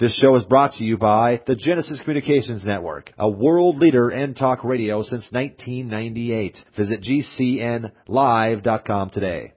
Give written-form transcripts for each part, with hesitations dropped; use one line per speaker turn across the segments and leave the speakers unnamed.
This show is brought to you by the Genesis Communications Network, a world leader in talk radio since 1998. Visit GCNlive.com today.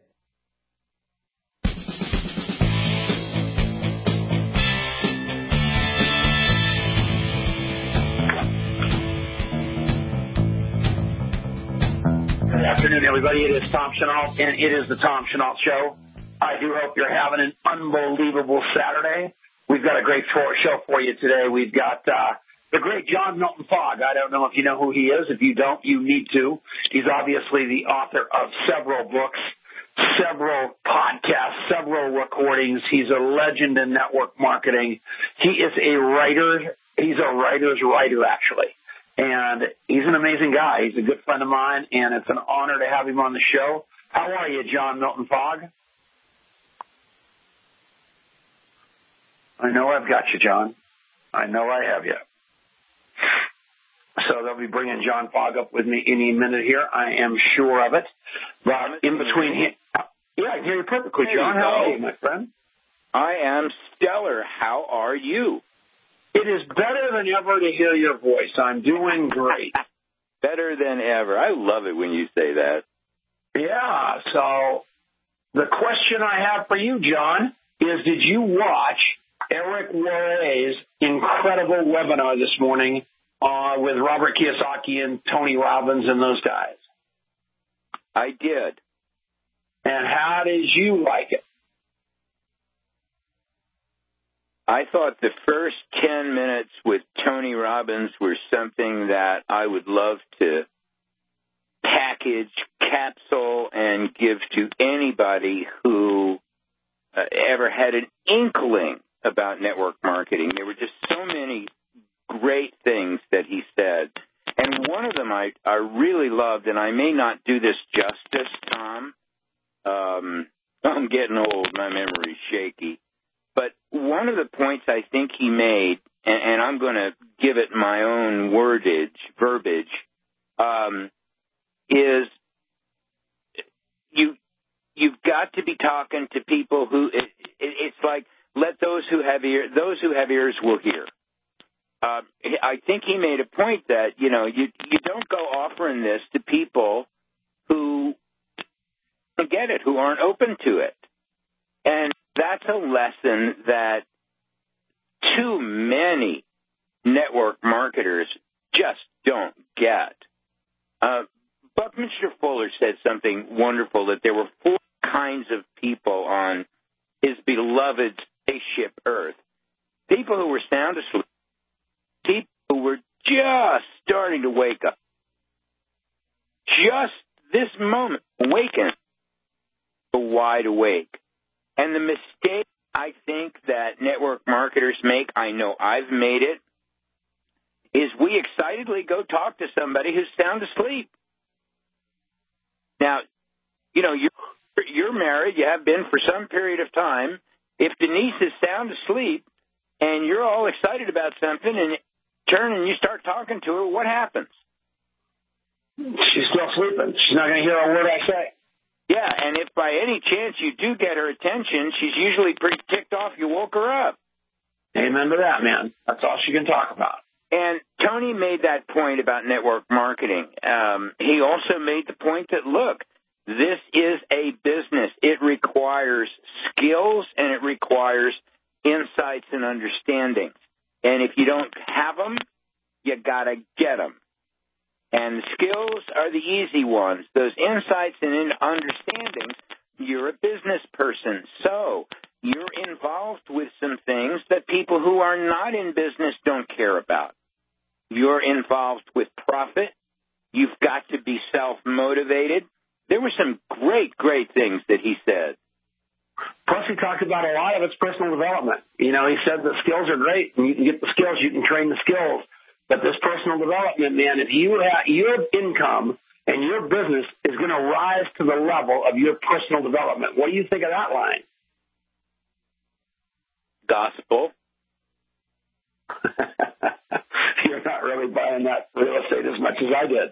Good afternoon, everybody. It is Tom Chenault, and it is the Tom Chenault Show. I do hope you're having an unbelievable Saturday. We've got a great show for you today. We've got the great John Milton Fogg. I don't know if you know who he is. If you don't, you need to. He's obviously the author of several books, several podcasts, several recordings. He's a legend in network marketing. He is a writer. He's a writer's writer, actually. And he's an amazing guy. He's a good friend of mine, and it's an honor to have him on the show. How are you, John Milton Fogg? I know I've got you, John. I know I have you. So they'll be bringing John Fogg up with me any minute here. I am sure of it. But in between here, yeah, I can hear you perfectly, John. How are you, my friend?
I am stellar. How are you?
It is better than ever to hear your voice. I'm doing great.
Better than ever. I love it when you say that.
Yeah. So the question I have for you, John, is did you watch Eric Worre's incredible webinar this morning with Robert Kiyosaki and Tony Robbins and those guys?
I did.
And how did you like it?
I thought the first 10 minutes with Tony Robbins were something that I would love to package, capsule, and give to anybody who ever had an inkling about network marketing. There were just so many great things that he said. And one of them I really loved, and I may not do this justice, Tom. I'm getting old. My memory's shaky. But one of the points I think he made, and I'm going to give it my own verbiage, is you've got to be talking to people who it's like let those who have ears will hear. I think he made a point that you don't go offering this to people who don't get it, who aren't open to it, and that's a lesson that too many network marketers just don't get. Buckminster Fuller said something wonderful, that there were 4 kinds of people on his beloved spaceship Earth. People who were sound asleep, people who were just starting to wake up, just this moment, awaken, wide awake. And the mistake I think that network marketers make, I know I've made it, is we excitedly go talk to somebody who's sound asleep. Now, you're married, you have been for some period of time. If Denise is sound asleep and you're all excited about something and you turn and you start talking to her, what happens?
She's still sleeping. She's not going to hear a word I say.
Yeah, and if by any chance you do get her attention, she's usually pretty ticked off you woke her up.
Amen to that, man. That's all she can talk about.
And Tony made that point about network marketing. He also made the point that, look, this is a business. It requires skills and it requires insights and understanding. And if you don't have them, you got to get them. And the skills are the easy ones. Those insights and understandings, you're a business person. So you're involved with some things that people who are not in business don't care about. You're involved with profit. You've got to be self-motivated. There were some great, great things that he said.
Plus, he talked about a lot of it's personal development. He said the skills are great, and you can get the skills, you can train the skills. But this personal development, man, if you have your income and your business is going to rise to the level of your personal development, what do you think of that line?
Gospel.
You're not really buying that real estate as much as I did.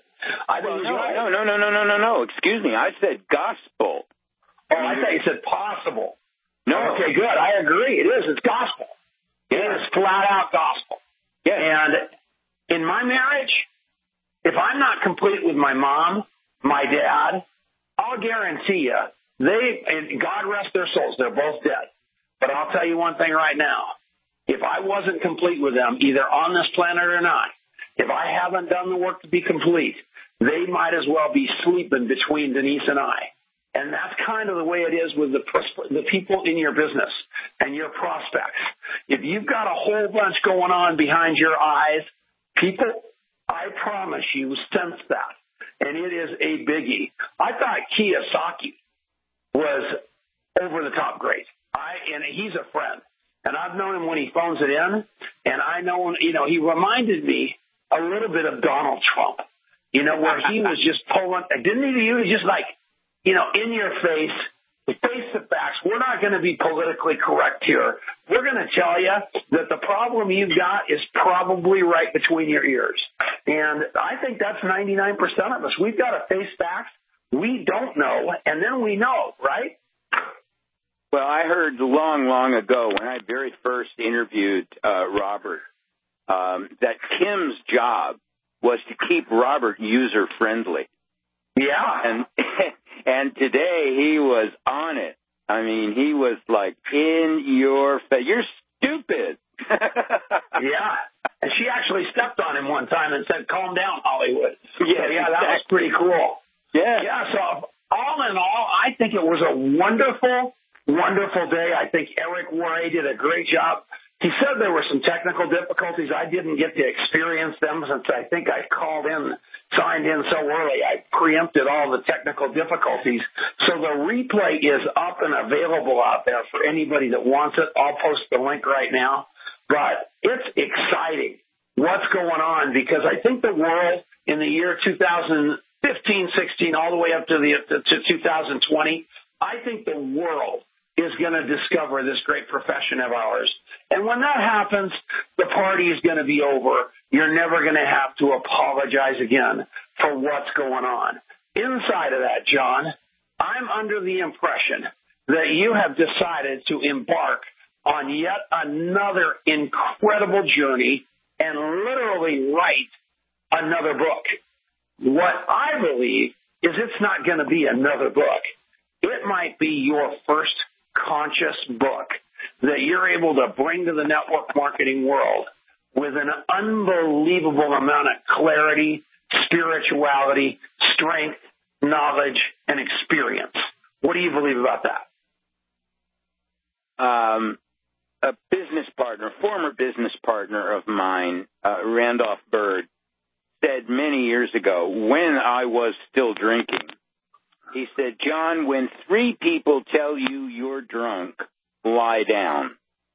No. Excuse me. I said gospel.
Oh, I thought you said possible.
No.
Okay, good. I agree. It is. It's gospel. It is flat out gospel.
Yeah.
And in my marriage, if I'm not complete with my mom, my dad, I'll guarantee you, and God rest their souls, they're both dead. But I'll tell you one thing right now. If I wasn't complete with them, either on this planet or not, if I haven't done the work to be complete, they might as well be sleeping between Denise and I. And that's kind of the way it is with the people in your business and your prospects. If you've got a whole bunch going on behind your eyes, people, I promise you, sense that. And it is a biggie. I thought Kiyosaki was over the top great. And he's a friend. And I've known him when he phones it in. And I know, he reminded me a little bit of Donald Trump, where he was just pulling, he was just like, in your face the facts. We're not going to be politically correct here. We're going to tell you that the problem you've got is probably right between your ears. And I think that's 99% of us. We've got to face facts. We don't know, and then we know, right?
Well, I heard long, long ago when I very first interviewed Robert that Kim's job was to keep Robert user-friendly.
Yeah.
And today he was on it. I mean, he was like, in your face. You're stupid.
Yeah. And she actually stepped on him one time and said, calm down, Hollywood.
Yeah,
that was pretty cool.
Yeah.
Yeah, so all in all, I think it was a wonderful, wonderful day. I think Eric Worre did a great job. He said there were some technical difficulties. I didn't get to experience them since I think I signed in so early. I preempted all the technical difficulties. So the replay is up and available out there for anybody that wants it. I'll post the link right now. But it's exciting what's going on because I think the world in the year 2015, 16, all the way up to 2020, I think the world is going to discover this great profession of ours. And when that happens, the party is going to be over. You're never going to have to apologize again for what's going on. Inside of that, John, I'm under the impression that you have decided to embark on yet another incredible journey and literally write another book. What I believe is it's not going to be another book. It might be your first conscious book that you're able to bring to the network marketing world with an unbelievable amount of clarity, spirituality, strength, knowledge, and experience. What do you believe about that?
A business partner, former business partner of mine, Randolph Bird, said many years ago when I was still drinking, he said, John, when 3 people tell you you're drunk, lie down.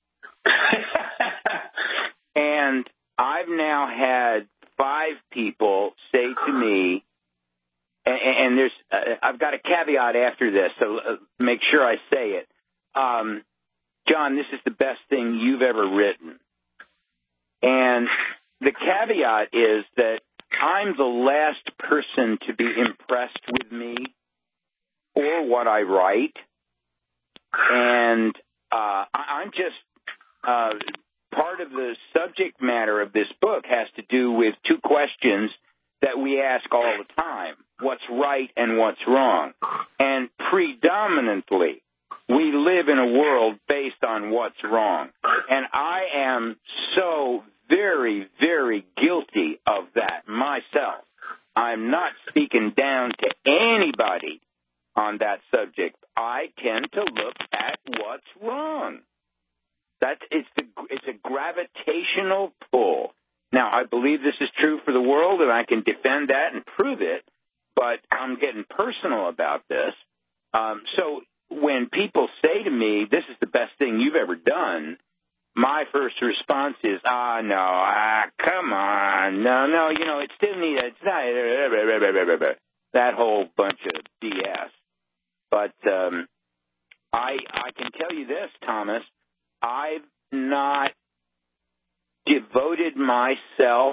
And I've now had 5 people say to me, and there's, I've got a caveat after this, so make sure I say it. John, this is the best thing you've ever written. And the caveat is that I'm the last person to be impressed with me or what I write. And I'm just part of the subject matter of this book has to do with 2 questions that we ask all the time. What's right and what's wrong? And predominantly, we live in a world based on what's wrong. And I am so very, very guilty of that myself. I'm not speaking down to anybody on that subject. I tend to look at what's wrong. It's a gravitational pull. Now, I believe this is true for the world, and I can defend that and prove it, but I'm getting personal about this. So when people say to me, this is the best thing you've ever done, my first response is, come on, no, it still needs, it's not, that whole bunch of BS. But I can tell you this, Thomas, I've not devoted myself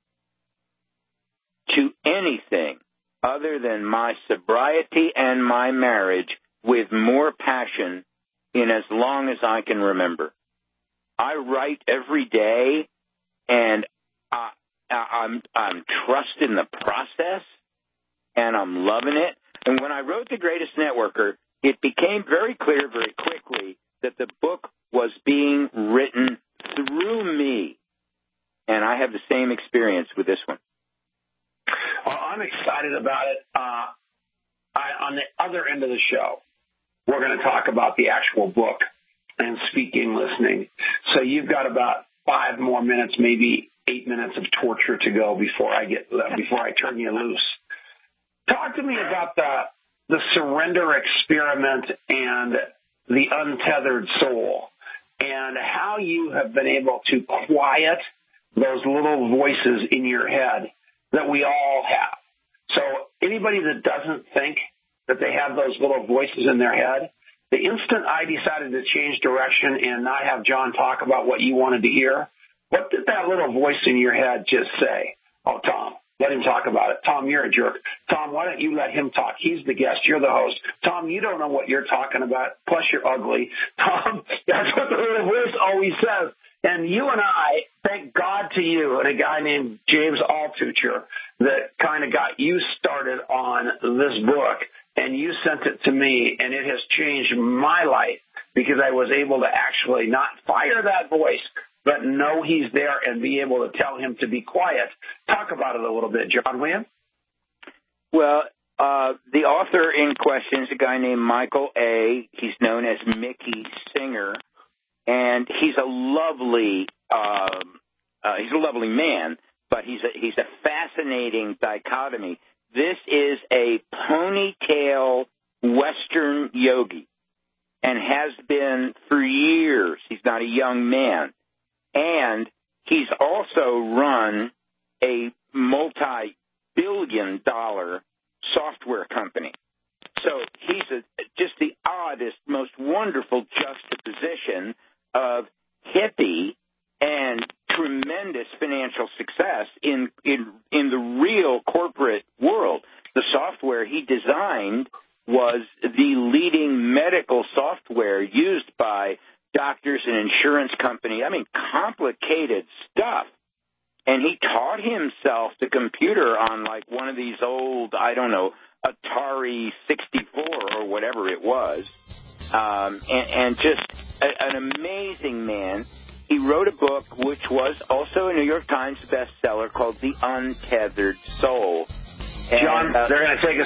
to anything other than my sobriety and my marriage with more passion in as long as I can remember. I write every day, and I'm trusting the process, and I'm loving it. And when I wrote The Greatest Networker, it became very clear very quickly that the book was being written through me. And I have the same experience with this one.
Well, I'm excited about it. On the other end of the show, we're going to talk about the actual book and speaking, listening. So you've got about 5 more minutes, maybe 8 minutes of torture to go before I turn you loose. Talk to me about the surrender experiment and the untethered soul, and how you have been able to quiet those little voices in your head that we all have. So anybody that doesn't think that they have those little voices in their head, the instant I decided to change direction and not have John talk about what you wanted to hear, what did that little voice in your head just say? Oh, Tom, let him talk about it. Tom, you're a jerk. Tom, why don't you let him talk? He's the guest. You're the host. Tom, you don't know what you're talking about. Plus, you're ugly. Tom, that's what the little voice always says. And you and I, thank God to you and a guy named James Altucher that kind of got you started on this book, and you sent it to me, and it has changed my life because I was able to actually not fire that voice, but know he's there and be able to tell him to be quiet. Talk about it a little bit, John, will you?
Well, the author in question is a guy named Michael A. He's known as Mickey Singer, and he's a lovely man, but he's a fascinating dichotomy. This is a ponytail Western yogi, and has been for years. He's not a young man. And he's also run a multi-billion-dollar software company. So he's just the oddest, most wonderful juxtaposition of hippie and tremendous financial success in the real corporate world. The software he designed was the leading medical software used by doctors and insurance company. I mean, complicated stuff. And he taught himself the computer on like one of these old, I don't know, Atari 64 or whatever it was. And just an amazing man. He wrote a book which was also a New York Times bestseller called The Untethered Soul. And,
John, they're going to take us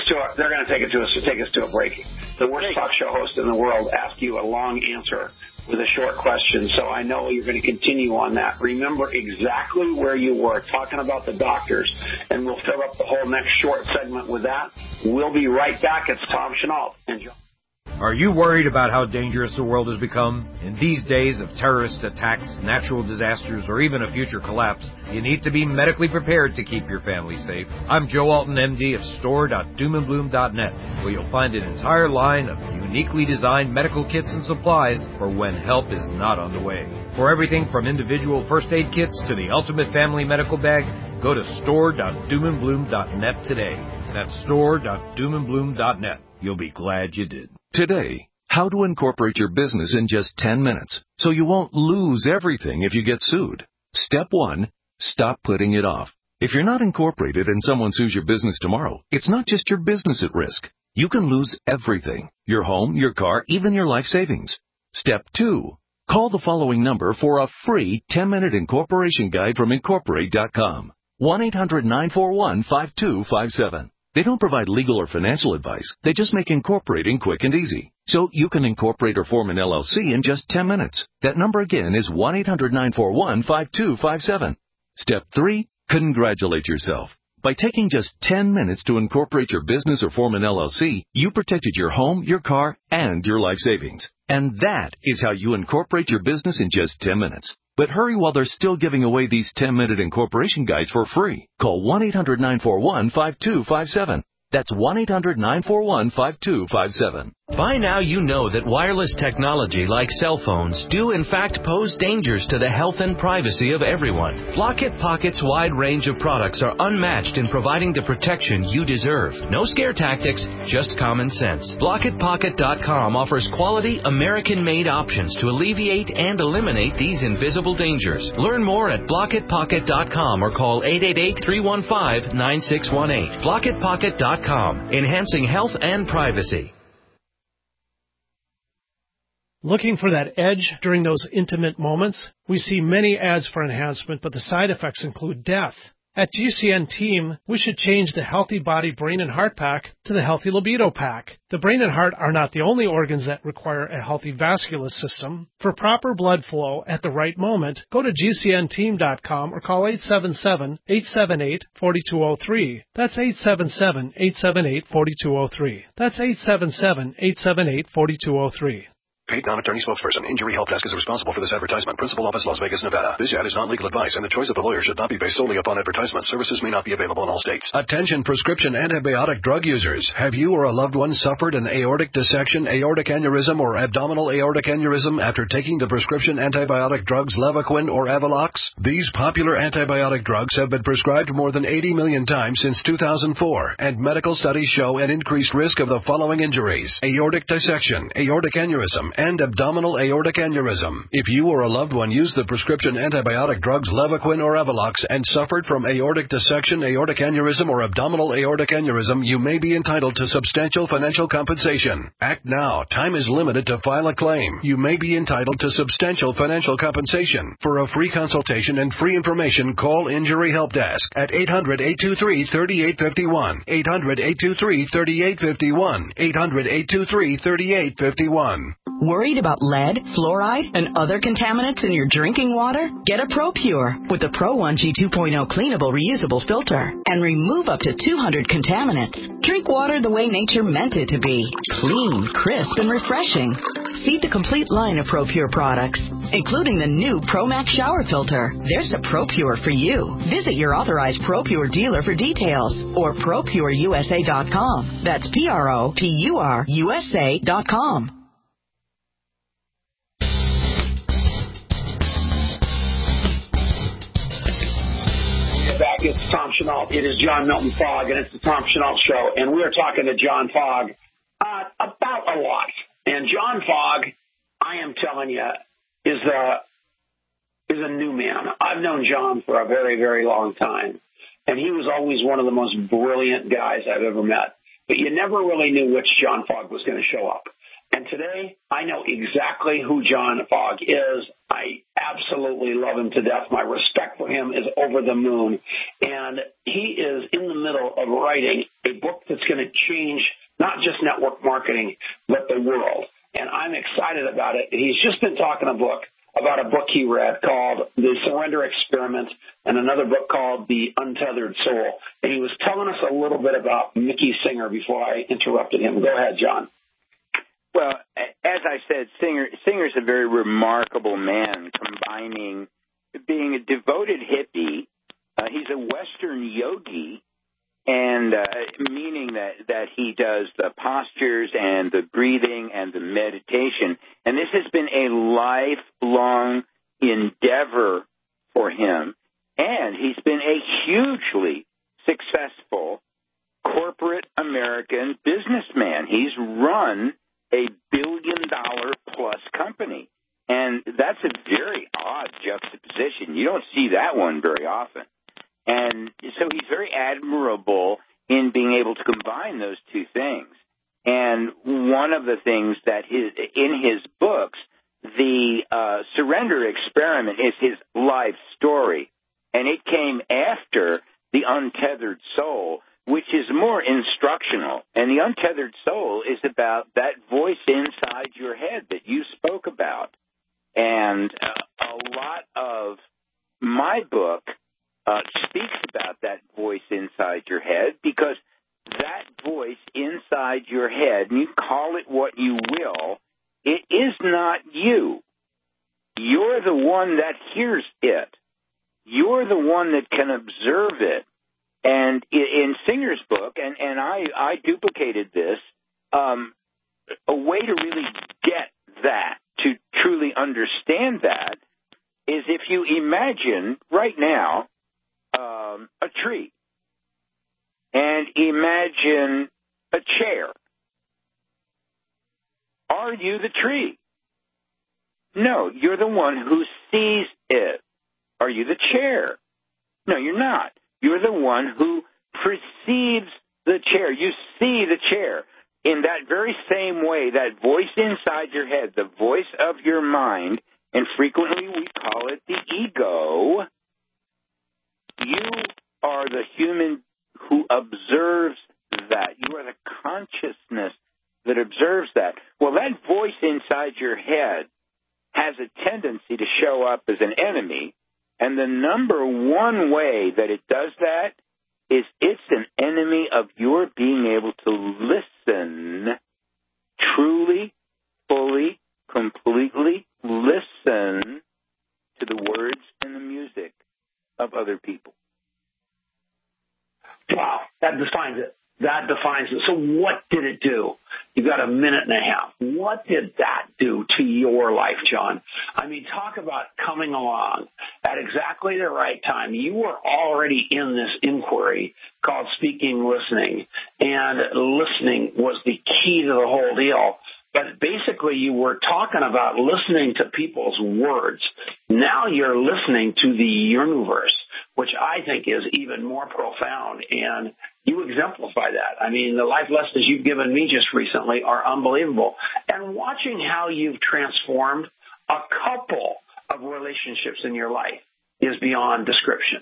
to a break. The worst talk show host in the world asked you a long answer with a short question, so I know you're going to continue on that. Remember exactly where you were, talking about the doctors, and we'll fill up the whole next short segment with that. We'll be right back. It's Tom Chenault. Enjoy.
Are you worried about how dangerous the world has become? In these days of terrorist attacks, natural disasters, or even a future collapse, you need to be medically prepared to keep your family safe. I'm Joe Alton, MD of store.doomandbloom.net, where you'll find an entire line of uniquely designed medical kits and supplies for when help is not on the way. For everything from individual first aid kits to the ultimate family medical bag, go to store.doomandbloom.net today. That's store.doomandbloom.net. You'll be glad you did.
Today, how to incorporate your business in just 10 minutes so you won't lose everything if you get sued. Step 1, stop putting it off. If you're not incorporated and someone sues your business tomorrow, it's not just your business at risk. You can lose everything: your home, your car, even your life savings. Step 2, call the following number for a free 10-minute incorporation guide from Incorporate.com. 1-800-941-5257. They don't provide legal or financial advice. They just make incorporating quick and easy. So you can incorporate or form an LLC in just 10 minutes. That number again is 1-800-941-5257. Step 3, congratulate yourself. By taking just 10 minutes to incorporate your business or form an LLC, you protected your home, your car, and your life savings. And that is how you incorporate your business in just 10 minutes. But hurry while they're still giving away these 10-minute incorporation guides for free. Call 1-800-941-5257. That's 1-800-941-5257.
By now you know that wireless technology like cell phones do in fact pose dangers to the health and privacy of everyone. Block-It Pocket's wide range of products are unmatched in providing the protection you deserve. No scare tactics, just common sense. BlockItPocket.com offers quality American-made options to alleviate and eliminate these invisible dangers. Learn more at BlockItPocket.com or call 888-315-9618. BlockItPocket.com, enhancing health and privacy.
Looking for that edge during those intimate moments? We see many ads for enhancement, but the side effects include death. At GCN Team, we should change the Healthy Body, Brain, and Heart Pack to the Healthy Libido Pack. The brain and heart are not the only organs that require a healthy vascular system. For proper blood flow at the right moment, go to GCNteam.com or call 877-878-4203. That's 877-878-4203. That's 877-878-4203.
Paid non-attorney spokesperson. Injury Help Desk is responsible for this advertisement. Principal office, Las Vegas, Nevada. This ad is not legal advice, and the choice of the lawyer should not be based solely upon advertisement. Services may not be available in all states. Attention prescription antibiotic drug users. Have you or a loved one suffered an aortic dissection, aortic aneurysm, or abdominal aortic aneurysm after taking the prescription antibiotic drugs Levaquin or Avelox? These popular antibiotic drugs have been prescribed more than 80 million times since 2004, and medical studies show an increased risk of the following injuries: aortic dissection, aortic aneurysm, and abdominal aortic aneurysm. If you or a loved one used the prescription antibiotic drugs Levaquin or Avelox and suffered from aortic dissection, aortic aneurysm, or abdominal aortic aneurysm, you may be entitled to substantial financial compensation. Act now. Time is limited to file a claim. You may be entitled to substantial financial compensation. For a free consultation and free information, call Injury Help Desk at 800-823-3851. 800-823-3851. 800-823-3851.
Worried about lead, fluoride, and other contaminants in your drinking water? Get a ProPure with the Pro 1G 2.0 cleanable reusable filter and remove up to 200 contaminants. Drink water the way nature meant it to be. Clean, crisp, and refreshing. See the complete line of ProPure products, including the new ProMax shower filter. There's a ProPure for you. Visit your authorized ProPure dealer for details or ProPureUSA.com. That's ProPureUSA.com.
Back, it's Tom Chenault. It is John Milton Fogg, and it's the Tom Chenault Show. And we are talking to John Fogg about a lot. And John Fogg, I am telling you, is a new man. I've known John for a very, very long time, and he was always one of the most brilliant guys I've ever met. But you never really knew which John Fogg was going to show up. And today, I know exactly who John Fogg is. I absolutely love him to death. My respect for him is over the moon. And he is in the middle of writing a book that's going to change not just network marketing, but the world. And I'm excited about it. He's just been talking about a book he read called The Surrender Experiment and another book called The Untethered Soul. And he was telling us a little bit about Mickey Singer before I interrupted him. Go ahead, John.
Well, as I said, Singer's a very remarkable man, combining being a devoted hippie. He's a Western yogi, and meaning that he does the postures and the breathing and the meditation. And this has been a lifelong endeavor for him. And he's been a hugely successful corporate American businessman. He's run a billion-dollar-plus company. And that's a very odd juxtaposition. You don't see that one very often. And so he's very admirable in being able to combine those two things. And one of the things that in his books, the Surrender Experiment is his life story. And it came after The Untethered Soul, which is more instructional. And The Untethered Soul is about that voice inside your head that you spoke about. And a lot of my book speaks about that voice inside your head, because that voice inside your head, and you call it what you will, it is not you. You're the one that hears it. You're the one that can observe it. And in Singer's book, and I duplicated this, a way to really get that, to truly understand that, is if you imagine right now a tree and imagine a chair. Are you the tree? No, you're the one who sees it. Are you the chair? No, you're not. You're the one who perceives the chair. You see the chair. In that very same way, that voice inside your head, the voice of your mind, and frequently we call it the ego, you are the human who observes that. You are the consciousness that observes that. Well, that voice inside your head has a tendency to show up as an enemy, and the number one way that it does that is it's an enemy of your being able to listen truly, fully, completely listen to the words and the music of other people.
Wow, that defines it. That defines it. So what did it do? You got a minute and a half. What did that do to your life, John? I mean, talk about coming along at exactly the right time. You were already in this inquiry called speaking, listening, and listening was the key to the whole deal. But basically, you were talking about listening to people's words. Now you're listening to the universe, which I think is even more profound. And you exemplify that. I mean, the life lessons you've given me just recently are unbelievable. And watching how you've transformed a couple of relationships in your life is beyond description.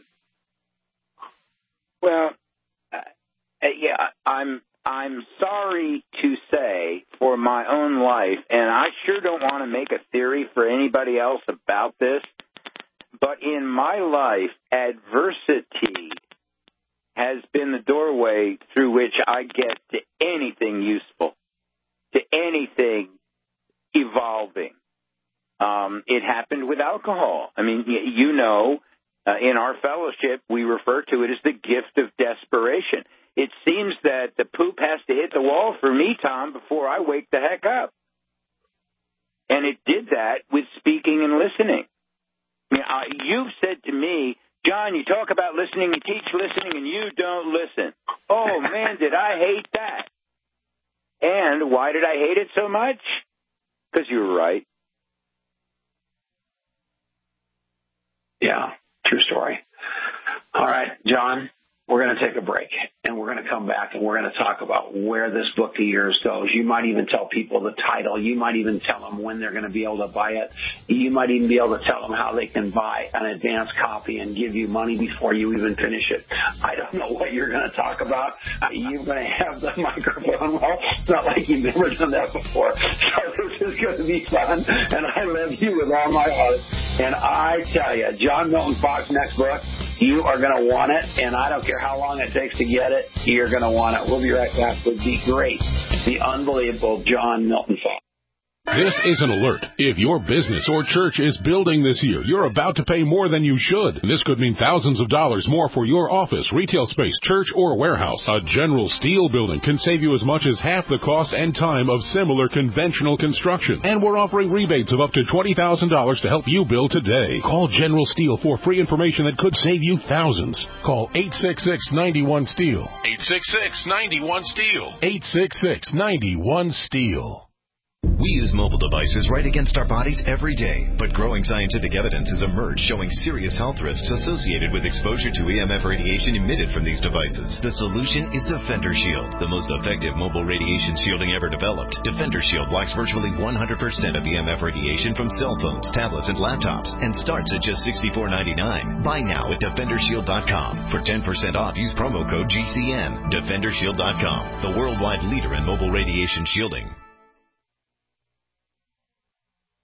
Well, yeah, I'm sorry to say for my own life, and I sure don't want to make a theory for anybody else about this, but in my life, adversity has been the doorway through which I get to anything useful, to anything evolving. It happened with alcohol. I mean, you know, in our fellowship, we refer to it as the gift of desperation. It seems that the poop has to hit the wall for me, Tom, before I wake the heck up. And it did that with speaking and listening. I mean, you've said to me, John, you talk about listening, you teach listening, and you don't listen. Oh, man, did I hate that. And why did I hate it so much? Because you were right.
Yeah, true story. All right, John, we're going to take a break, and we're going to come back, and we're going to talk about where this book of yours goes. You might even tell people the title. You might even tell them when they're going to be able to buy it. You might even be able to tell them how they can buy an advanced copy and give you money before you even finish it. I don't know what you're going to talk about. You're going to have the microphone. Well, it's not like you've never done that before. So this is going to be fun, and I love you with all my heart. And I tell you, John Milton Fox's next book, you are going to want it, and I don't care how long it takes to get it, you're going to want it. We'll be right back with the great, the unbelievable John Milton Fox.
This is an alert. If your business or church is building this year, you're about to pay more than you should. This could mean thousands of dollars more for your office, retail space, church, or warehouse. A General Steel building can save you as much as half the cost and time of similar conventional construction. And we're offering rebates of up to $20,000 to help you build today. Call General Steel for free information that could save you thousands. Call 866-91-STEEL.
866-91-STEEL.
866-91-STEEL.
We use mobile devices right against our bodies every day, but growing scientific evidence has emerged showing serious health risks associated with exposure to EMF radiation emitted from these devices. The solution is Defender Shield, the most effective mobile radiation shielding ever developed. Defender Shield blocks virtually 100% of EMF radiation from cell phones, tablets, and laptops, and starts at just $64.99. Buy now at DefenderShield.com. For 10% off, use promo code GCN. DefenderShield.com, the worldwide leader in mobile radiation shielding.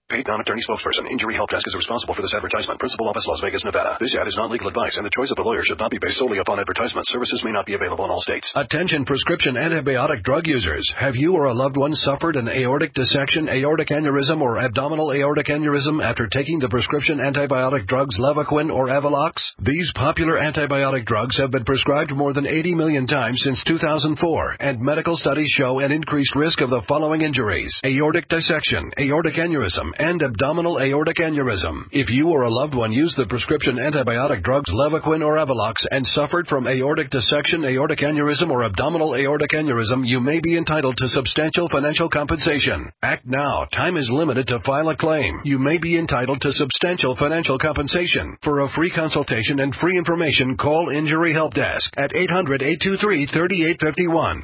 Paid non-attorney spokesperson. Injury Help Desk is responsible for this advertisement. Principal office, Las Vegas, Nevada. This ad is not legal advice, and the choice of the lawyer should not be based solely upon advertisement. Services may not be available in all states. Attention prescription antibiotic drug users. Have you or a loved one suffered an aortic dissection, aortic aneurysm, or abdominal aortic aneurysm after taking the prescription antibiotic drugs Levaquin or Avelox? These popular antibiotic drugs have been prescribed more than 80 million times since 2004, and medical studies show an increased risk of the following injuries: aortic dissection, aortic aneurysm, and abdominal aortic aneurysm. If you or a loved one used the prescription antibiotic drugs Levaquin or Avelox and suffered from aortic dissection, aortic aneurysm, or abdominal aortic aneurysm, you may be entitled to substantial financial compensation. Act now. Time is limited to file a claim. You may be entitled to substantial financial compensation. For a free consultation and free information, call Injury Help Desk at 800-823-3851,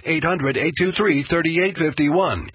800-823-3851,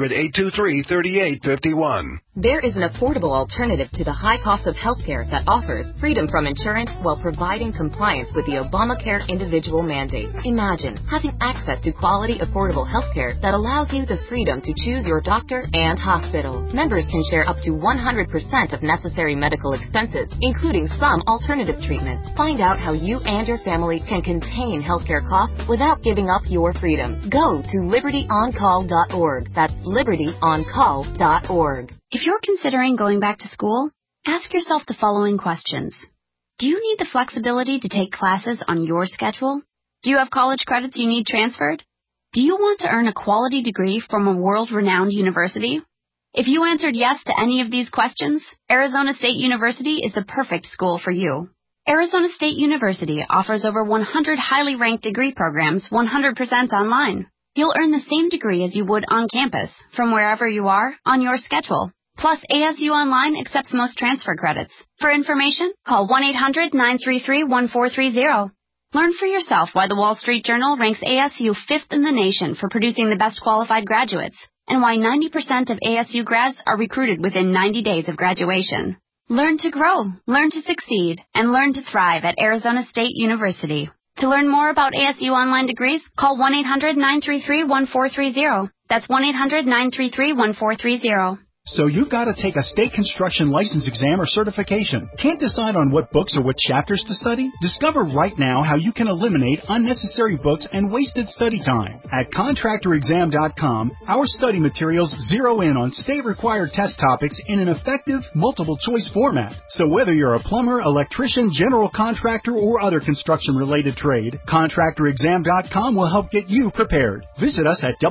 800-823-3851.
There is an affordable alternative to the high cost of healthcare that offers freedom from insurance while providing compliance with the Obamacare individual mandate. Imagine having access to quality, affordable healthcare that allows you the freedom to choose your doctor and hospital. Members can share up to 100% of necessary medical expenses, including some alternative treatments. Find out how you and your family can contain healthcare costs without giving up your freedom. Go to libertyoncall.org. That's libertyoncall.org.
If you're considering going back to school, ask yourself the following questions. Do you need the flexibility to take classes on your schedule? Do you have college credits you need transferred? Do you want to earn a quality degree from a world-renowned university? If you answered yes to any of these questions, Arizona State University is the perfect school for you. Arizona State University offers over 100 highly ranked degree programs 100% online. You'll earn the same degree as you would on campus, from wherever you are, on your schedule. Plus, ASU Online accepts most transfer credits. For information, call 1-800-933-1430. Learn for yourself why the Wall Street Journal ranks ASU 5th in the nation for producing the best qualified graduates, and why 90% of ASU grads are recruited within 90 days of graduation. Learn to grow, learn to succeed, and learn to thrive at Arizona State University. To learn more about ASU Online degrees, call 1-800-933-1430. That's 1-800-933-1430.
So you've got to take a state construction license exam or certification. Can't decide on what books or what chapters to study? Discover right now how you can eliminate unnecessary books and wasted study time. At contractorexam.com, our study materials zero in on state-required test topics in an effective, multiple-choice format. So whether you're a plumber, electrician, general contractor, or other construction-related trade, contractorexam.com will help get you prepared. Visit us at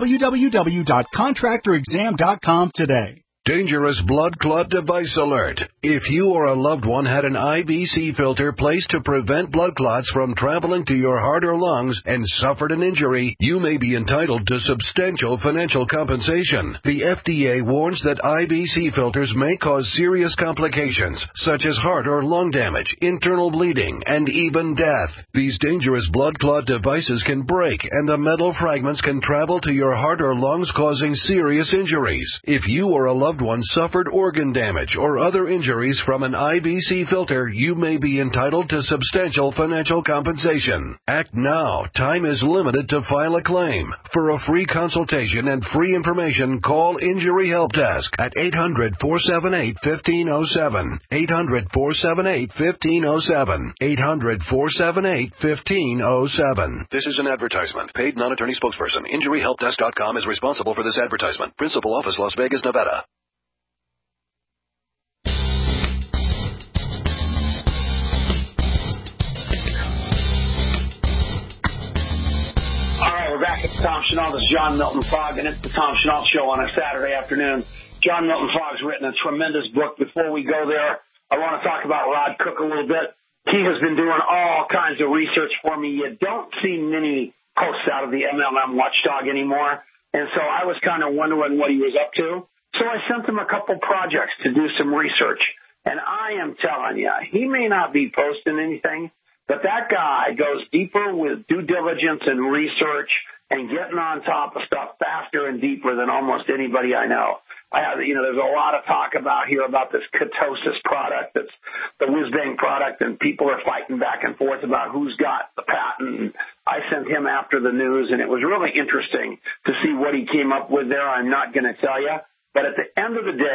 www.contractorexam.com today.
Dangerous blood clot device alert. If you or a loved one had an IVC filter placed to prevent blood clots from traveling to your heart or lungs and suffered an injury, you may be entitled to substantial financial compensation. The FDA warns that IVC filters may cause serious complications, such as heart or lung damage, internal bleeding, and even death. These dangerous blood clot devices can break, and the metal fragments can travel to your heart or lungs, causing serious injuries. If you or a loved one suffered organ damage or other injuries from an IVC filter, you may be entitled to substantial financial compensation. Act now. Time is limited to file a claim. For a free consultation and free information, call Injury Help Desk at 800-478-1507, 800-478-1507, 800-478-1507. This is an advertisement. Paid non-attorney spokesperson. InjuryHelpDesk.com is responsible for this advertisement. Principal office, Las Vegas, Nevada.
We're back at the Tom Chenault. This is John Milton Fogg, and it's the Tom Chenault Show on a Saturday afternoon. John Milton Fogg's written a tremendous book. Before we go there, I want to talk about Rod Cook a little bit. He has been doing all kinds of research for me. You don't see many posts out of the MLM Watchdog anymore, and so I was kind of wondering what he was up to. So I sent him a couple projects to do some research, and I am telling you, he may not be posting anything, but that guy goes deeper with due diligence and research and getting on top of stuff faster and deeper than almost anybody I know. There's a lot of talk here about this ketosis product, that's the whiz-bang product, and people are fighting back and forth about who's got the patent. I sent him after the news, and it was really interesting to see what he came up with there. I'm not going to tell you. But at the end of the day,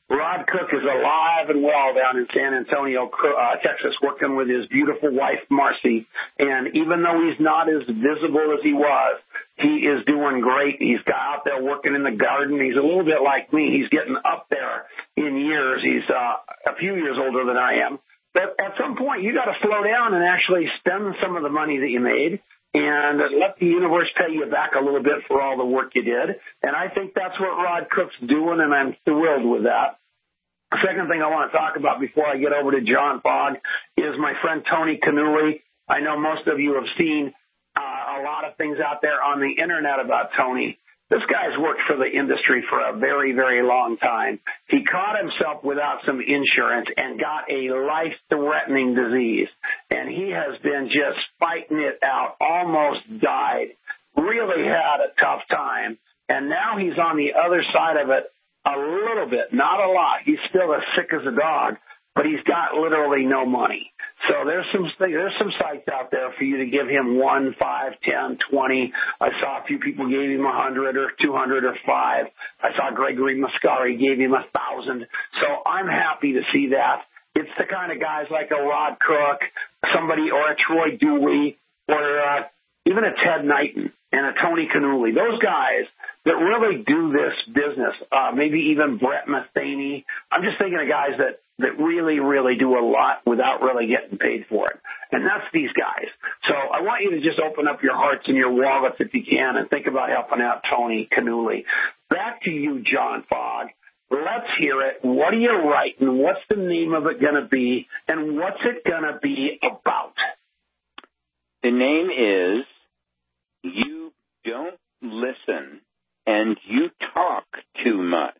Rod Cook is alive and well down in San Antonio, Texas, working with his beautiful wife, Marcy. And even though he's not as visible as he was, he is doing great. He's out there working in the garden. He's a little bit like me. He's getting up there in years. He's a few years older than I am. But at some point, you got to slow down and actually spend some of the money that you made and let the universe pay you back a little bit for all the work you did. And I think that's what Rod Cook's doing, and I'm thrilled with that. The second thing I want to talk about before I get over to John Fogg is my friend Tony Canuli. I know most of you have seen a lot of things out there on the Internet about Tony. This guy's worked for the industry for a very, very long time. He caught himself without some insurance and got a life-threatening disease, and he has been just fighting it out, almost died, really had a tough time, and now he's on the other side of it a little bit, not a lot. He's still as sick as a dog, but he's got literally no money. So there's some sites out there for you to give him 1, 5, 10, 20. I saw a few people gave him 100 or 200 or 5. I saw Gregory Mascari gave him 1,000. So I'm happy to see that. It's the kind of guys like a Rod Cook, somebody, or a Troy Dewey, or even a Ted Knighton and a Tony Canuli. Those guys that really do this business, maybe even Brett Matheny. I'm just thinking of guys that really, really do a lot without really getting paid for it. And that's these guys. So I want you to just open up your hearts and your wallets if you can and think about helping out Tony Canuli. Back to you, John Fogg. Let's hear it. What are you writing? What's the name of it going to be? And what's it going to be about?
The name is You Don't Listen and You Talk Too Much.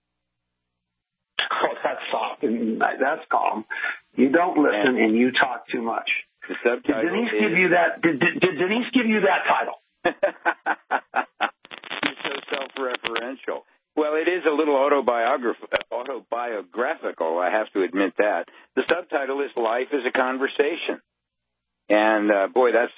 Oh, that's soft and that's calm. You don't listen and you talk too much.
The subtitle
did Denise give you that? Did Denise give you that title?
You're so self-referential. Well, it is a little autobiographical, I have to admit that. The subtitle is Life is a Conversation. And, boy, that's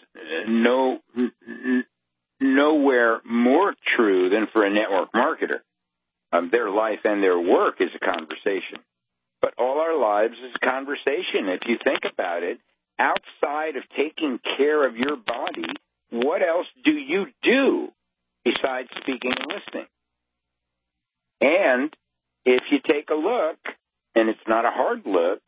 nowhere more true than for a network marketer. Their life and their work is a conversation. But all our lives is a conversation. If you think about it, outside of taking care of your body, what else do you do besides speaking and listening? And if you take a look, and it's not a hard look,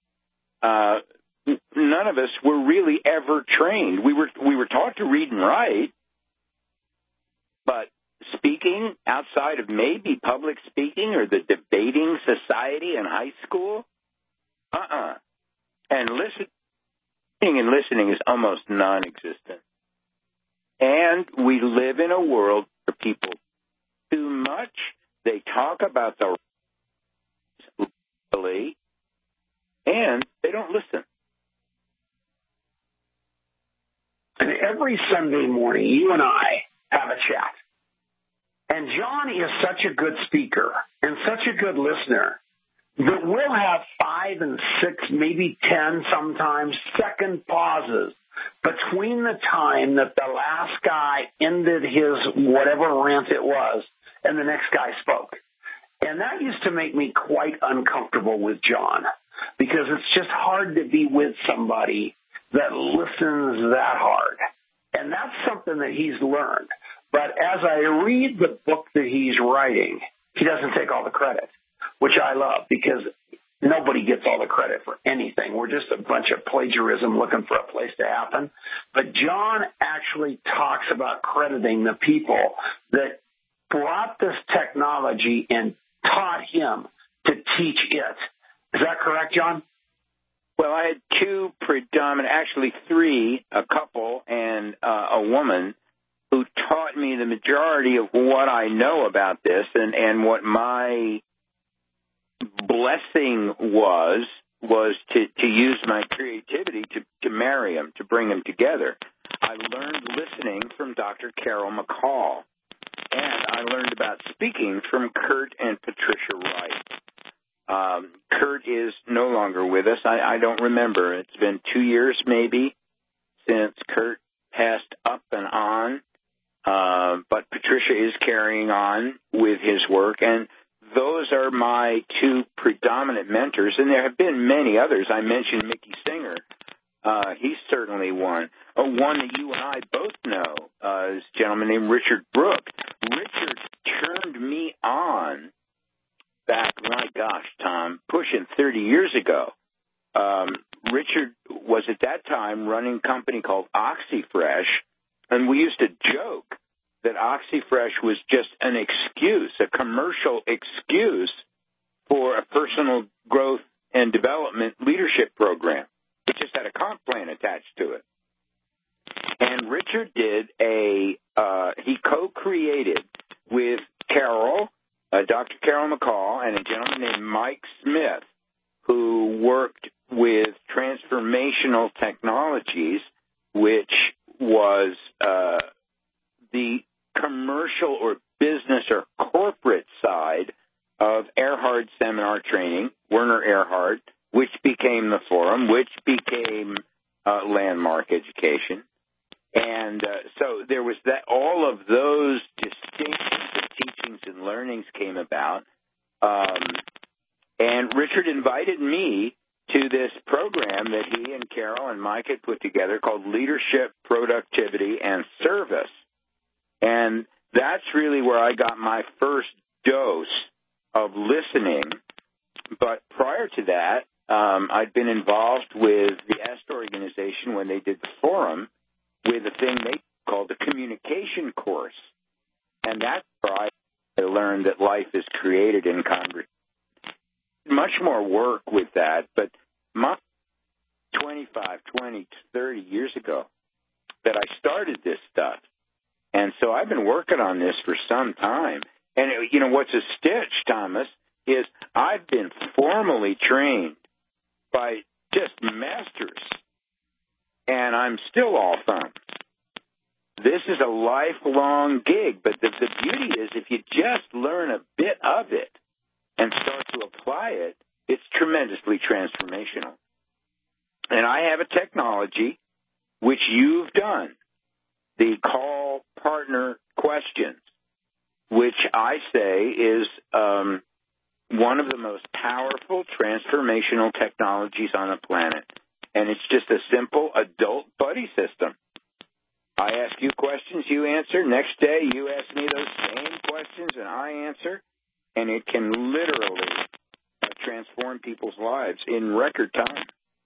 none of us were really ever trained. We were taught to read and write, but speaking outside of maybe public speaking or the debating society in high school, and listening is almost non-existent. And we live in a world where people too much. They talk about the and they don't listen.
And every Sunday morning, you and I have a chat. And John is such a good speaker and such a good listener that we'll have 5 and 6, maybe 10 sometimes, second pauses between the time that the last guy ended his whatever rant it was and the next guy spoke. And that used to make me quite uncomfortable with John because it's just hard to be with somebody that listens that hard. And that's something that he's learned. But as I read the book that he's writing, he doesn't take all the credit, which I love because nobody gets all the credit for anything. We're just a bunch of plagiarism looking for a place to happen. But John actually talks about crediting the people that brought this technology and taught him to teach it. Is that correct, John?
Well, I had 2 predominant, actually 3, a couple and a woman, who taught me the majority of what I know about this and what my blessing was to use my creativity to marry them, to bring them together. I learned listening from Dr. Carol McCall, and I learned about speaking from Kurt and Patricia Wright. Kurt is no longer with us. I don't remember. It's been 2 years maybe since Kurt passed up and on. But Patricia is carrying on with his work, and those are are my two predominant mentors, and there have been many others. I mentioned Mickey Singer. He's certainly one. One that you and I both know, is a gentleman named Richard Brooke. Richard turned me on back, my gosh, Tom, pushing 30 years ago. Richard was at that time running a company called OxyFresh, and we used to joke that OxyFresh was just an excuse, a commercial excuse for a personal growth and development leadership program. It just had a comp plan attached to it. And Richard did he co-created with Carol, Dr. Carol McCall, and a gentleman named Mike Smith, who worked with Transformational Technologies, which was the commercial or business or corporate side of Erhard Seminar Training, Werner Erhard, which became the Forum, which became Landmark Education. And so there was that. All of those distinctions of teachings and learnings came about. And Richard invited me to this program that he and Carol and Mike had put together called Leadership, Productivity, and Service. And that's really where I got my first dose of listening. But prior to that, I'd been involved with the EST organization when they did the Forum with a thing they called the communication course. And that's where I learned that life is created in conversation. Much more work with that, but 25, 20, 30 years ago that I started this stuff. And so I've been working on this for some time. And, you know, what's a stitch, Thomas, is I've been formally trained by just masters, and I'm still all thumbs. This is a lifelong gig, but the beauty is if you just learn a bit of it and start to apply it, it's tremendously transformational. And I have a technology which you've done, the call partner questions, which I say is one of the most powerful transformational technologies on the planet. And it's just a simple adult buddy system. I ask you questions, you answer. Next day, you ask me those same questions, and I answer. And it can literally transform people's lives in record time.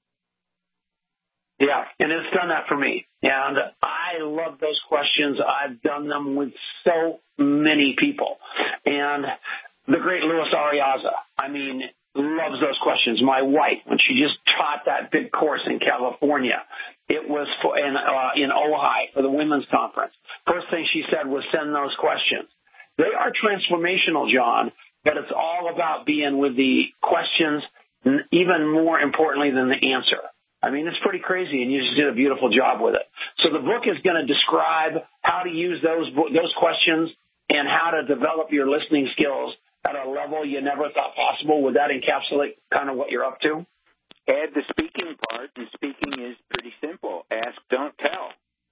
Yeah, and it's done that for me. And I love those questions. I've done them with so many people. And the great Louis Ariaza, I mean, loves those questions. My wife, when she just taught that big course in California, it was in Ojai for the women's conference. First thing she said was send those questions. They are transformational, John, but it's all about being with the questions, even more importantly than the answer. I mean, it's pretty crazy, and you just did a beautiful job with it. So the book is going to describe how to use those questions and how to develop your listening skills at a level you never thought possible. Would that encapsulate kind of what you're up to?
Add the speaking part, and speaking is pretty simple. Ask, don't tell.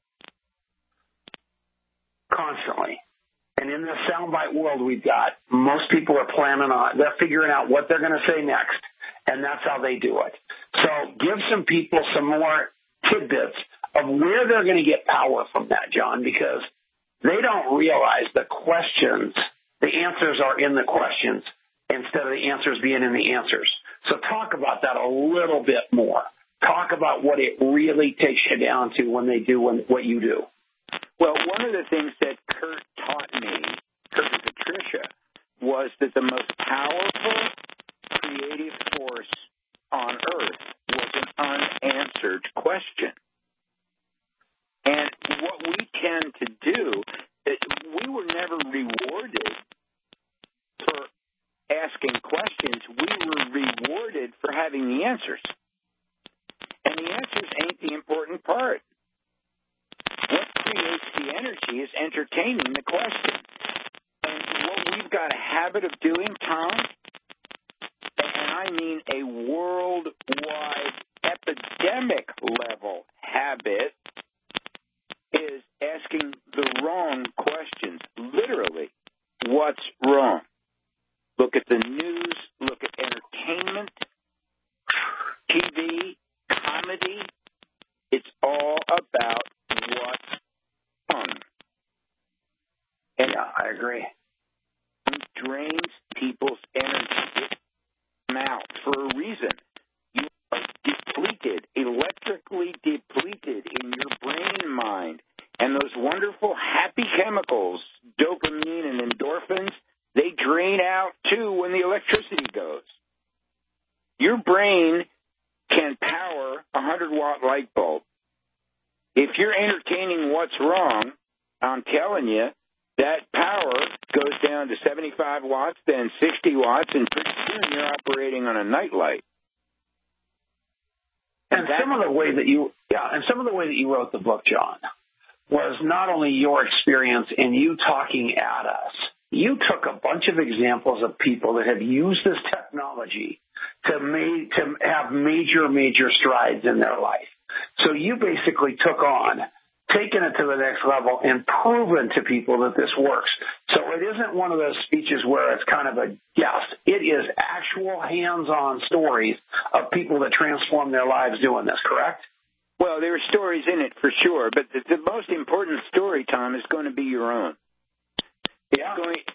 Constantly. And in the soundbite world we've got, most people are they're figuring out what they're going to say next, and that's how they do it. So give some people some more tidbits of where they're going to get power from that, John, because they don't realize the questions, the answers are in the questions instead of the answers being in the answers. So talk about that a little bit more. Talk about what it really takes you down to when they do what you do.
Well, one of the things that Kurt taught me, Kurt and Patricia, was that the most powerful creative force on earth was an unanswered question. And what we tend to do, we were never rewarded for asking questions. We were rewarded for having the answers. And the answers ain't the important part. What creates the energy is entertaining the question. And what we've got a habit of doing, Tom, and I mean a worldwide epidemic level habit, is asking the wrong questions. Literally, what's wrong? Look at the news, chemicals, dopamine and endorphins, they drain out too when the electricity goes. Your brain can power a 100-watt light bulb. If you're entertaining what's wrong, I'm telling you, that power goes down to 75 watts, then 60 watts, and pretty soon you're operating on a nightlight.
And some of the way that you wrote the book, John, was not only your experience and you talking at us. You took a bunch of examples of people that have used this technology to have major strides in their life. So you basically took on taken it to the next level and proven to people that this works. So it isn't one of those speeches where it's kind of a guess. It is actual hands-on stories of people that transform their lives doing this, correct?
Well, there are stories in it for sure, but the most important story, Tom, is going to be your own.
Yeah.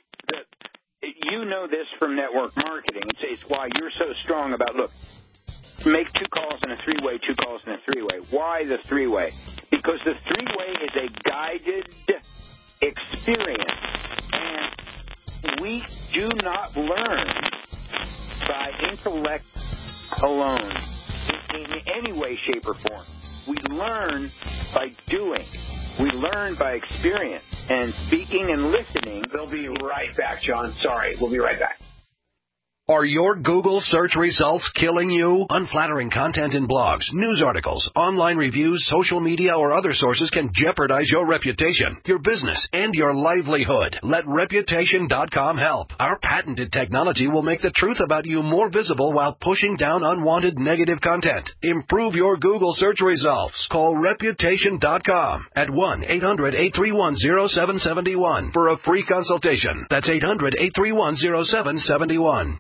You know this from network marketing. It's why you're so strong about, look, make 2 calls in a 3-way, 2 calls in a 3-way. Why the 3-way? Because the 3-way is a guided experience, and we do not learn by intellect alone in any way, shape, or form. We learn by doing. We learn by experience and speaking and listening.
We'll be right back, John. Sorry, we'll be right back.
Are your Google search results killing you? Unflattering content in blogs, news articles, online reviews, social media, or other sources can jeopardize your reputation, your business, and your livelihood. Let Reputation.com help. Our patented technology will make the truth about you more visible while pushing down unwanted negative content. Improve your Google search results. Call Reputation.com at 1-800-831-0771 for a free consultation. That's 800-831-0771.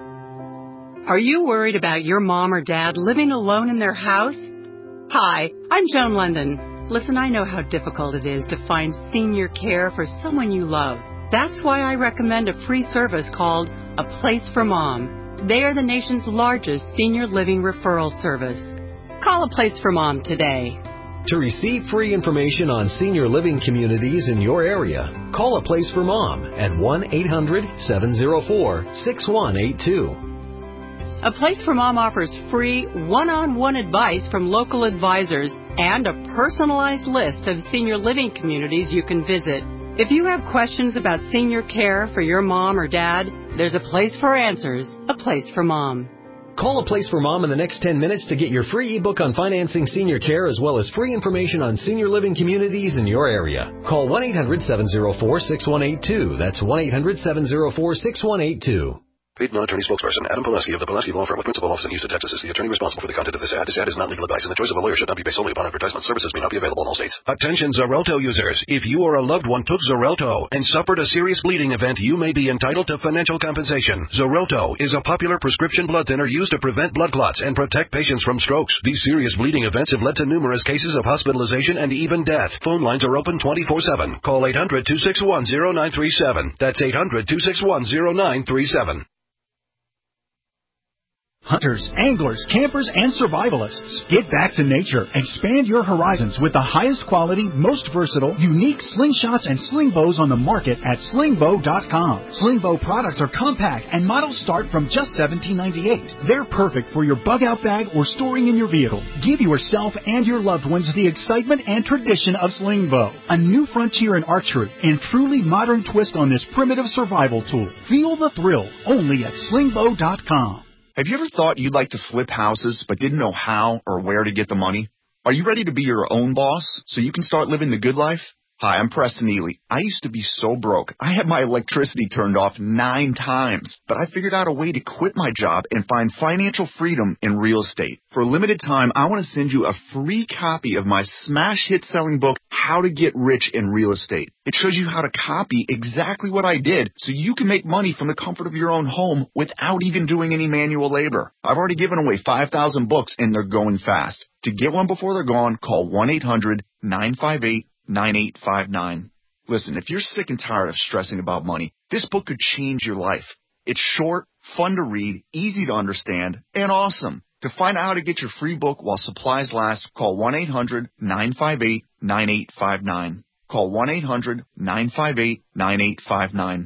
Are you worried about your mom or dad living alone in their house? Hi, I'm Joan London. Listen, I know how difficult it is to find senior care for someone you love. That's why I recommend a free service called A Place for Mom. They are the nation's largest senior living referral service. Call A Place for Mom today.
To receive free information on senior living communities in your area, call A Place for Mom at 1-800-704-6182.
A Place for Mom offers free one-on-one advice from local advisors and a personalized list of senior living communities you can visit. If you have questions about senior care for your mom or dad, there's a place for answers, A Place for Mom.
Call A Place for Mom in the next 10 minutes to get your free ebook on financing senior care as well as free information on senior living communities in your area. Call 1-800-704-6182. That's 1-800-704-6182.
Paid non-attorney spokesperson Adam Pileski of the Pileski Law Firm with principal office in Houston, Texas is the attorney responsible for the content of this ad. This ad is not legal advice, and the choice of a lawyer should not be based solely upon advertisement. Services may not be available in all states. Attention Xarelto users. If you or a loved one took Xarelto and suffered a serious bleeding event, you may be entitled to financial compensation. Xarelto is a popular prescription blood thinner used to prevent blood clots and protect patients from strokes. These serious bleeding events have led to numerous cases of hospitalization and even death. Phone lines are open 24/7. Call 800-261-0937. That's 800-261-0937.
Hunters, anglers, campers, and survivalists. Get back to nature. Expand your horizons with the highest quality, most versatile, unique slingshots and sling bows on the market at slingbow.com. Slingbow products are compact and models start from just $17.98. They're perfect for your bug-out bag or storing in your vehicle. Give yourself and your loved ones the excitement and tradition of Slingbow. A new frontier in archery and truly modern twist on this primitive survival tool. Feel the thrill only at slingbow.com.
Have you ever thought you'd like to flip houses but didn't know how or where to get the money? Are you ready to be your own boss so you can start living the good life? Hi, I'm Preston Ely. I used to be so broke. I had my electricity turned off 9 times, but I figured out a way to quit my job and find financial freedom in real estate. For a limited time, I want to send you a free copy of my smash hit selling book, How to Get Rich in Real Estate. It shows you how to copy exactly what I did so you can make money from the comfort of your own home without even doing any manual labor. I've already given away 5,000 books and they're going fast. To get one before they're gone, call 1-800-958-9859. Listen, if you're sick and tired of stressing about money, this book could change your life. It's short, fun to read, easy to understand, and awesome. To find out how to get your free book while supplies last, call 1-800-958-9859. Call 1-800-958-9859.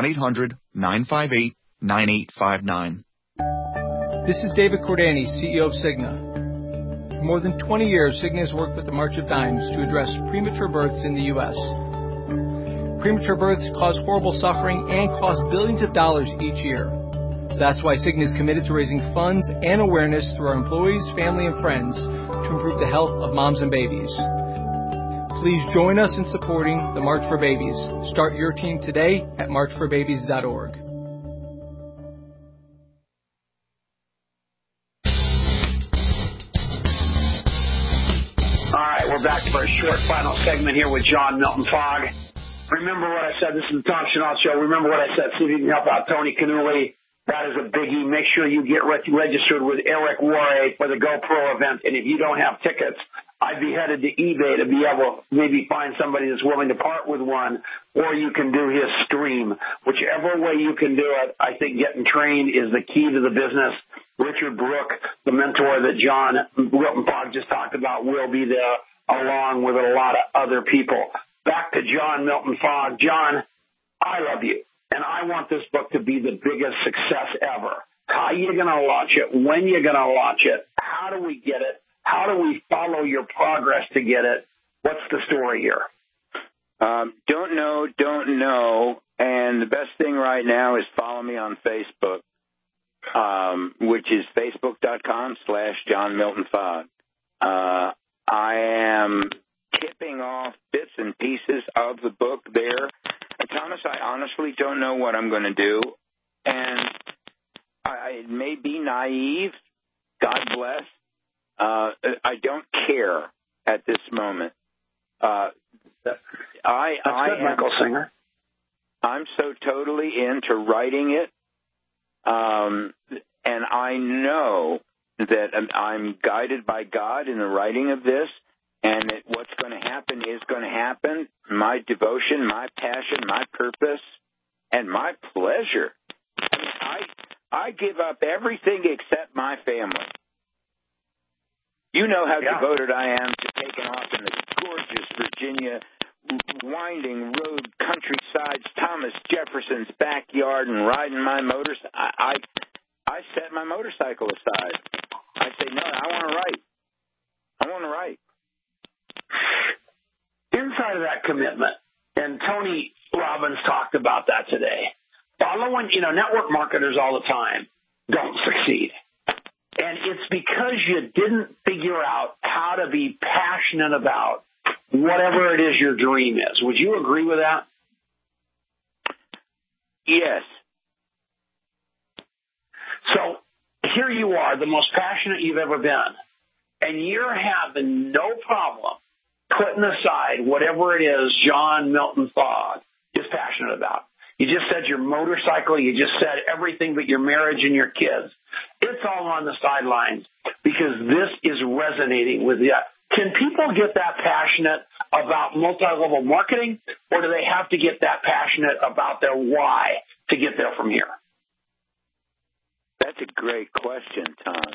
1-800-958-9859.
This is David Cordani, CEO of Cigna. For more than 20 years, Cigna has worked with the March of Dimes to address premature births in the U.S. Premature births cause horrible suffering and cost billions of dollars each year. That's why Cigna is committed to raising funds and awareness through our employees, family, and friends to improve the health of moms and babies. Please join us in supporting the March for Babies. Start your team today at marchforbabies.org.
All right, we're back for a short final segment here with John Milton Fogg. Remember what I said. This is the Tom Chenault Show. Remember what I said. See if you can help out Tony Canuli. That is a biggie. Make sure you get registered with Eric Warre for the GoPro event. And if you don't have tickets, I'd be headed to eBay to be able to maybe find somebody that's willing to part with one, or you can do his stream. Whichever way you can do it, I think getting trained is the key to the business. Richard Brooke, the mentor that John Milton Fogg just talked about, will be there along with a lot of other people. Back to John Milton Fogg. John, I love you, and I want this book to be the biggest success ever. How are you going to launch it? When are you going to launch it? How do we get it? How do we follow your progress to get it? What's the story here?
Don't know. And the best thing right now is follow me on Facebook, which is facebook.com/John Milton Fogg. I am tipping off bits and pieces of the book there. Thomas, I honestly don't know what I'm going to do. And I may be naive. God bless. I don't care at this moment.
Michael Singer.
I'm so totally into writing it, and I know that I'm guided by God in the writing of this, and that what's going to happen is going to happen. My devotion, my passion, my purpose, and my pleasure. I give up everything except my family. You know how devoted I am to taking off in the gorgeous Virginia winding road countrysides, Thomas Jefferson's backyard, and riding my motorcycle. I set my motorcycle aside. I say, no, I want to write.
Inside of that commitment, and Tony Robbins talked about that today, following, network marketers all the time don't succeed. And it's because you didn't figure out how to be passionate about whatever it is your dream is. Would you agree with that?
Yes.
So here you are, the most passionate you've ever been, and you're having no problem putting aside whatever it is John Milton Fogg is passionate about. You just said your motorcycle. You just said everything but your marriage and your kids. It's all on the sidelines because this is resonating with you. Can people get that passionate about multi-level marketing, or do they have to get that passionate about their why to get there from here?
That's a great question, Tom.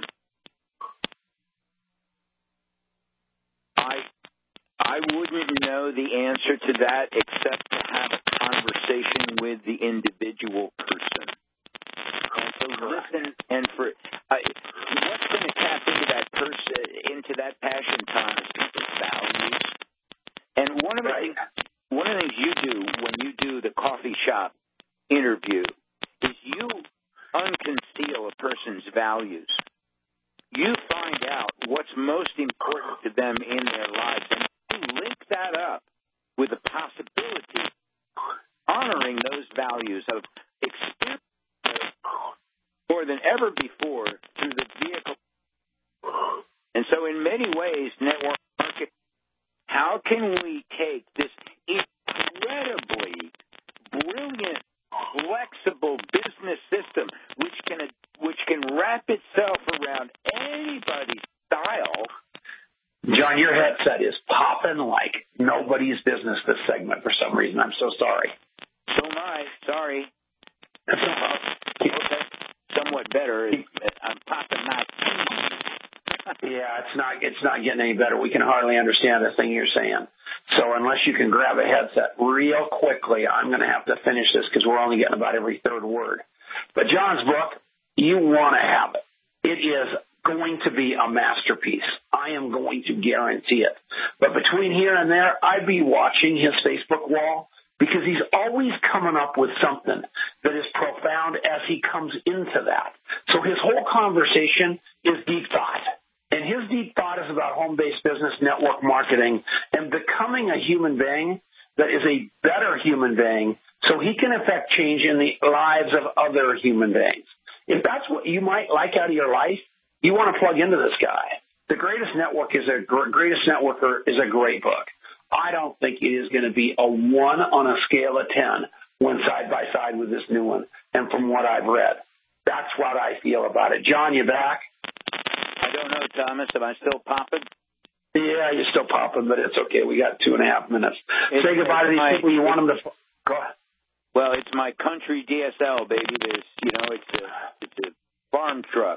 I wouldn't know the answer to that except to have a conversation with the individual person. And so listen, and for what's going to tap into that person, into that passion, Tom, is people's values. And one of the things you do when you do the coffee shop interview is you unconceal a person's values. You find out what's most important to them in their lives, and you link that up with the possibility honoring those values of experience more than ever before through the vehicle. And so in many ways, network marketing, how can we take this incredibly brilliant, flexible business system which can wrap itself around anybody's style?
John, your headset is popping like nobody's business this segment for some reason. I'm so sorry.
So am I. Sorry. Okay. Somewhat better. I'm popping my
Yeah, it's not getting any better. We can hardly understand the thing you're saying. So unless you can grab a headset real quickly, I'm going to have to finish this because we're only getting about every third word. But John's book, you want to have it. It is going to be a masterpiece. I am going to guarantee it. But between here and there, I'd be watching his Facebook wall because he's always coming up with something that is profound as he comes into that. So his whole conversation is deep thought. And his deep thought is about home-based business, network marketing, and becoming a human being that is a better human being so he can affect change in the lives of other human beings. If that's what you might like out of your life, you want to plug into this guy. The Greatest Networker is a great book. I don't think it is going to be a 1 on a scale of 10 when side by side with this new one. And from what I've read, that's what I feel about it. John, you back?
I don't know, Thomas. Am I still popping?
Yeah, you're still popping, but it's okay. We got 2.5 minutes. Say goodbye to these people. You want them to go ahead.
Well, it's my country DSL, baby. It's a farm truck.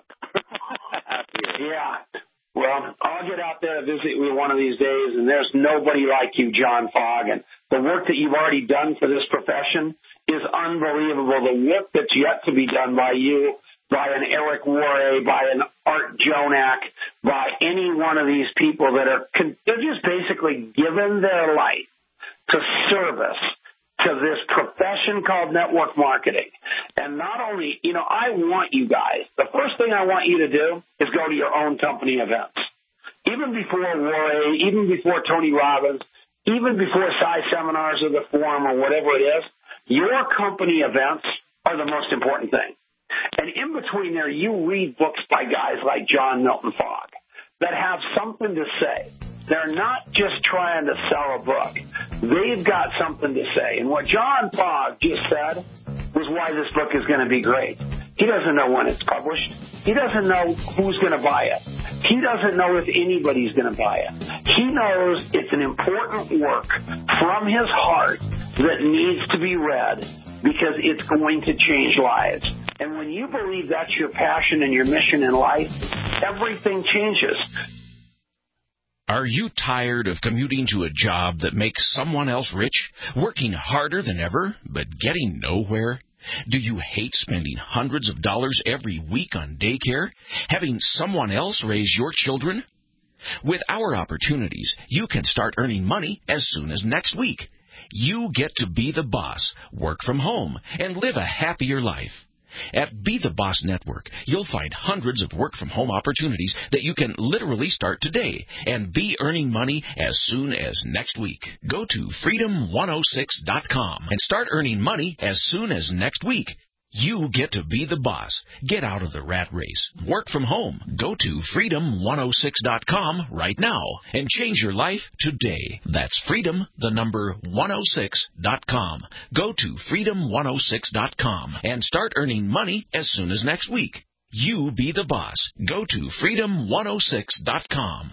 Yeah. Well, I'll get out there to visit you one of these days, and there's nobody like you, John Fogg. And the work that you've already done for this profession is unbelievable. The work that's yet to be done by you, by an Eric Worre, by an Art Jonak, by any one of these people that they're just basically given their life to service to this profession called network marketing. And not only, I want you guys, the first thing I want you to do is go to your own company events. Even before Worre, even before Tony Robbins, even before Sci Seminars or the Forum or whatever it is, your company events are the most important thing. And in between there, you read books by guys like John Milton Fogg that have something to say. They're not just trying to sell a book. They've got something to say. And what John Fogg just said was why this book is going to be great. He doesn't know when it's published. He doesn't know who's going to buy it. He doesn't know if anybody's going to buy it. He knows it's an important work from his heart that needs to be read because it's going to change lives. And when you believe that's your passion and your mission in life, everything changes.
Are you tired of commuting to a job that makes someone else rich, working harder than ever, but getting nowhere? Do you hate spending hundreds of dollars every week on daycare, having someone else raise your children? With our opportunities, you can start earning money as soon as next week. You get to be the boss, work from home, and live a happier life. At Be the Boss Network, you'll find hundreds of work-from-home opportunities that you can literally start today and be earning money as soon as next week. Go to freedom106.com and start earning money as soon as next week. You get to be the boss. Get out of the rat race. Work from home. Go to freedom106.com right now and change your life today. That's freedom106.com. Go to freedom106.com and start earning money as soon as next week. You be the boss. Go to freedom106.com.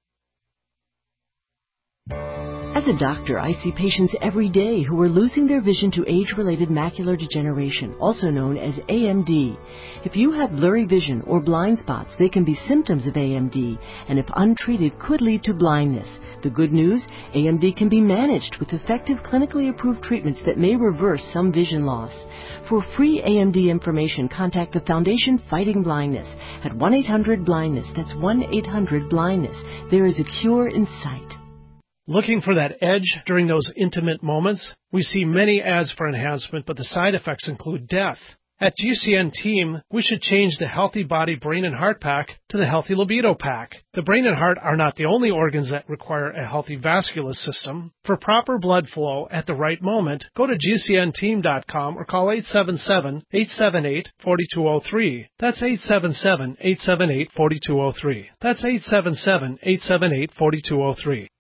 As a doctor, I see patients every day who are losing their vision to age-related macular degeneration, also known as AMD. If you have blurry vision or blind spots, they can be symptoms of AMD, and if untreated, could lead to blindness. The good news, AMD can be managed with effective clinically approved treatments that may reverse some vision loss. For free AMD information, contact the Foundation Fighting Blindness at 1-800-BLINDNESS. That's 1-800-BLINDNESS. There is a cure in sight.
Looking for that edge during those intimate moments? We see many ads for enhancement, but the side effects include death. At GCN Team, we should change the Healthy Body, Brain, and Heart Pack to the Healthy Libido Pack. The brain and heart are not the only organs that require a healthy vascular system. For proper blood flow at the right moment, go to GCNteam.com or call 877-878-4203. That's 877-878-4203. That's 877-878-4203.